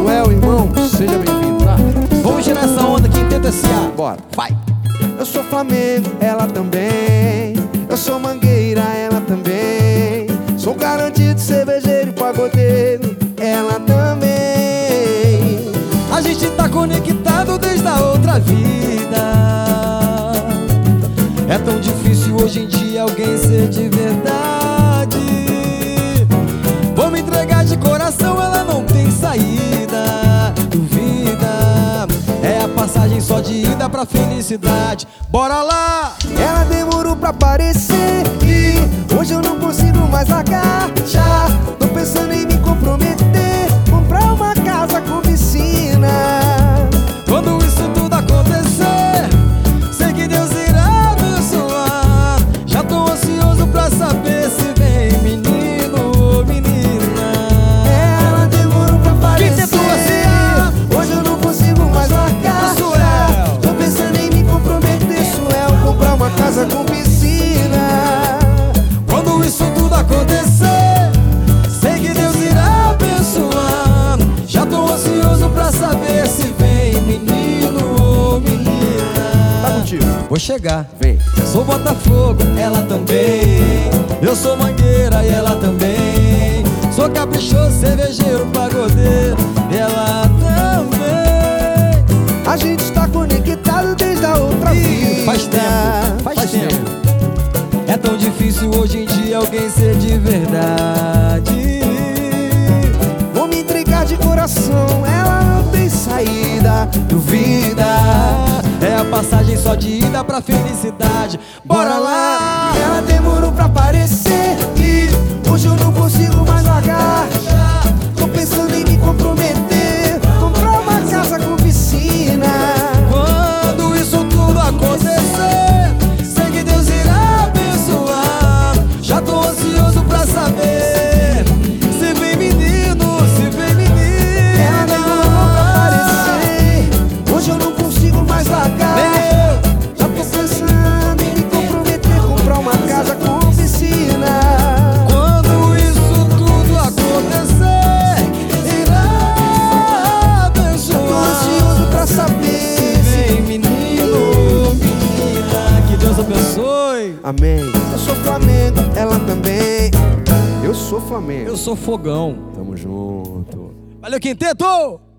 Suel, irmão, seja bem-vindo, tá? Vamos tirar essa onda aqui, tenta S.A. Bora. Vai. Eu sou Flamengo, ela também. Eu sou Mangueira, ela também. Sou garantido, cervejeiro e pagodeiro, ela também. A gente tá conectado desde a outra vida. É tão difícil hoje em dia alguém ser de verdade. Vou me entregar de coração, ela não tem saída. Duvida, é a passagem só de ida pra felicidade. Bora lá! Ela demorou pra aparecer e hoje eu não consigo mais largar. Já tô pensando em me comprometer, comprar uma casa com piscina. Quando isso tudo acontecer, sei que Deus irá abençoar. Já tô ansioso pra saber se vem menino ou menina. Ela demorou pra aparecer. Quem tentou S.A. Hoje eu não consigo mais largar. Suel. Tô pensando em me comprometer, Suel, comprar uma casa com piscina. Quando isso tudo acontecer, sei que Deus irá abençoar. Já tô ansioso pra saber se vem menino ou menina. Tá contigo. Vou chegar. Vem. Sou Botafogo, ela também. Eu sou Mangueira e ela também. Sou caprichoso, cervejeiro, pagodeiro, ela também. A gente está conectado desde a outra vida. Faz tempo, faz tempo. É tão difícil hoje em dia alguém ser de verdade. Vou me entregar de coração, ela não tem saída. Duvida, é a passagem só de ida pra felicidade. Bora lá! Ela demorou pra aparecer e hoje eu não consigo mais largar. Tô pensando em me comprometer, comprar uma casa com piscina. Quando isso tudo acontecer, sei que Deus irá abençoar. Já tô ansioso pra saber se vem menino, se vem menina. Ela demorou pra aparecer, hoje eu não consigo mais largar. Já tô pensando em me comprometer, comprar uma casa com piscina. Quando isso tudo acontecer, irá abençoar. Tô ansioso pra saber se Vem menino, menina, que Deus abençoe. Amém. Eu sou Flamengo, ela também. Eu sou Flamengo. Eu sou Fogão. Tamo junto. Valeu, quinteto!